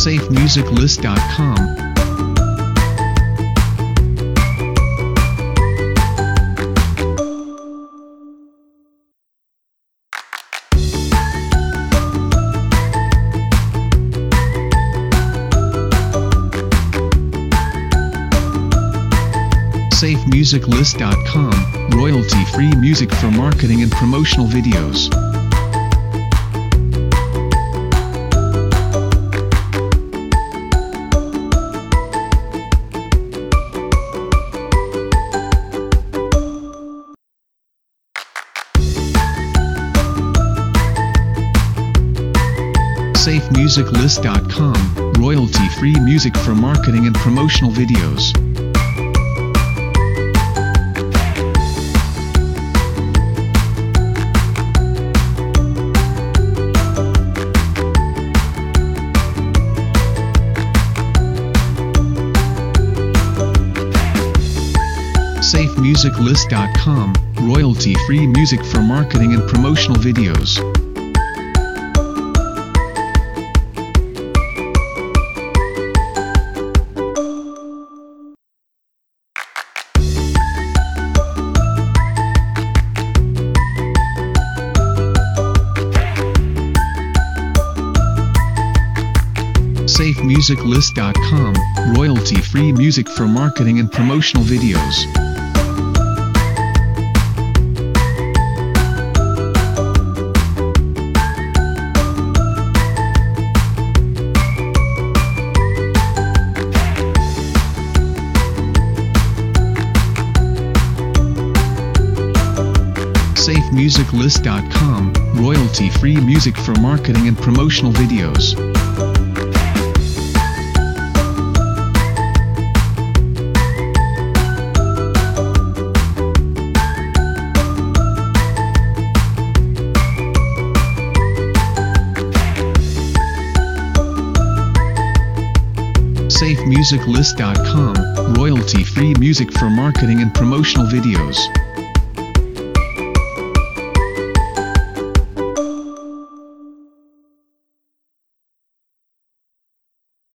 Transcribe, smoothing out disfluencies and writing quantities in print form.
safemusiclist.com. safemusiclist.com, royalty-free music for marketing and promotional videos. safemusiclist.com, royalty-free music for marketing and promotional videos. safemusiclist.com, royalty-free music for marketing and promotional videos. safemusiclist.com, royalty-free music for marketing and promotional videos. safemusiclist.com, royalty-free music for marketing and promotional videos. safemusiclist.com, royalty-free music for marketing and promotional videos.